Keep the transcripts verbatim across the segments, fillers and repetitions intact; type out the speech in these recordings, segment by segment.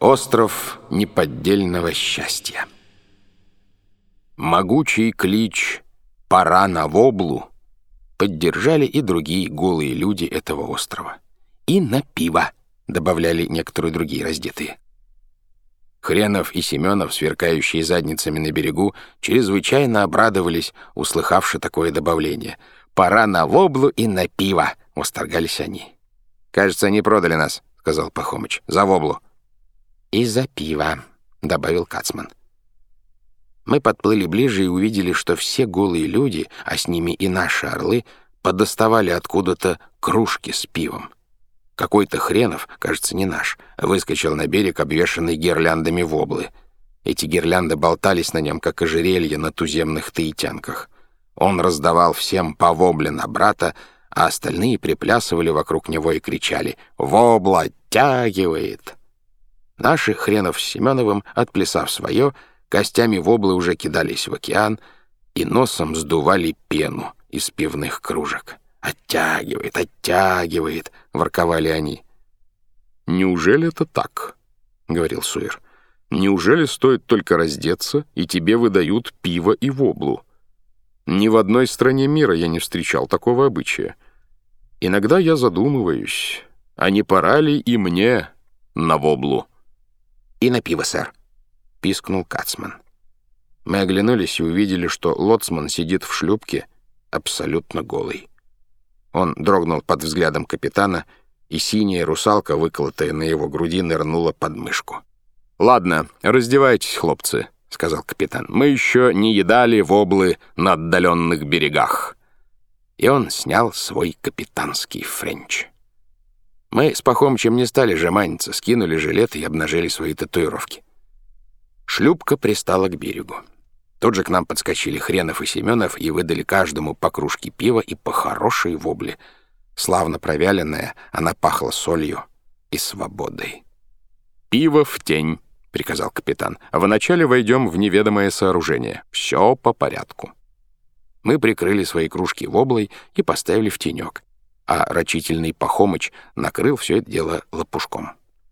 Остров неподдельного счастья. Могучий клич «Пора на воблу» поддержали и другие голые люди этого острова. И на пиво добавляли некоторые другие раздетые. Хренов и Семенов, сверкающие задницами на берегу, чрезвычайно обрадовались, услыхавши такое добавление. «Пора на воблу и на пиво», — восторгались они. «Кажется, они продали нас», — сказал Пахомыч, — «за воблу». «И за пиво», — добавил Кацман. Мы подплыли ближе и увидели, что все голые люди, а с ними и наши орлы, подоставали откуда-то кружки с пивом. Какой-то Хренов, кажется, не наш, выскочил на берег, обвешанный гирляндами воблы. Эти гирлянды болтались на нем, как ожерелья на туземных таитянках. Он раздавал всем по вобле на брата, а остальные приплясывали вокруг него и кричали «Вобла оттягивает!». Наши Хренов с Семеновым, отплясав свое, костями воблы уже кидались в океан и носом сдували пену из пивных кружек. «Оттягивает, оттягивает!» — ворковали они. «Неужели это так?» — говорил Суир. «Неужели стоит только раздеться, и тебе выдают пиво и воблу? Ни в одной стране мира я не встречал такого обычая. Иногда я задумываюсь, а не пора ли и мне на воблу?» «И на пиво, сэр», — пискнул Кацман. Мы оглянулись и увидели, что лоцман сидит в шлюпке абсолютно голый. Он дрогнул под взглядом капитана, и синяя русалка, выколотая на его груди, нырнула под мышку. «Ладно, раздевайтесь, хлопцы», — сказал капитан. «Мы еще не едали воблы на отдаленных берегах». И он снял свой капитанский френч. Мы с Пахомычем не стали жеманиться, скинули жилеты и обнажили свои татуировки. Шлюпка пристала к берегу. Тут же к нам подскочили Хренов и Семенов и выдали каждому по кружке пива и по хорошей вобле. Славно провяленная, она пахла солью и свободой. «Пиво в тень», — приказал капитан. «Вначале войдем в неведомое сооружение. Все по порядку». Мы прикрыли свои кружки воблой и поставили в тенек, а рачительный Пахомыч накрыл все это дело лопушком.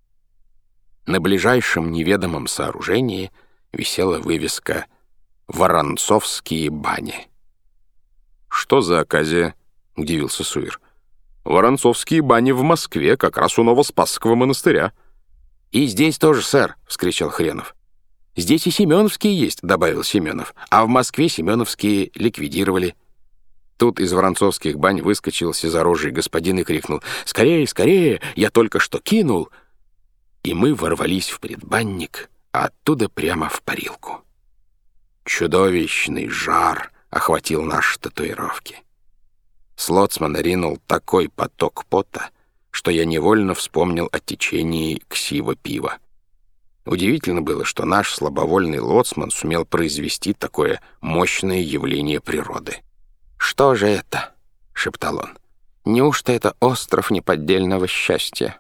На ближайшем неведомом сооружении висела вывеска «Воронцовские бани». «Что за оказия?» — удивился Суир. «Воронцовские бани в Москве, как раз у Новоспасского монастыря». «И здесь тоже, сэр», — вскричал Хренов. «Здесь и семеновские есть», — добавил Семенов, «а в Москве семеновские ликвидировали». Тут из воронцовских бань выскочил сизорожий господин и крикнул «Скорее, скорее! Я только что кинул!» И мы ворвались в предбанник, а оттуда прямо в парилку. Чудовищный жар охватил наши татуировки. С лоцмана ринул такой поток пота, что я невольно вспомнил о течении ксива пива. Удивительно было, что наш слабовольный лоцман сумел произвести такое мощное явление природы. «Что же это?» — шептал он. «Неужто это остров неподдельного счастья?»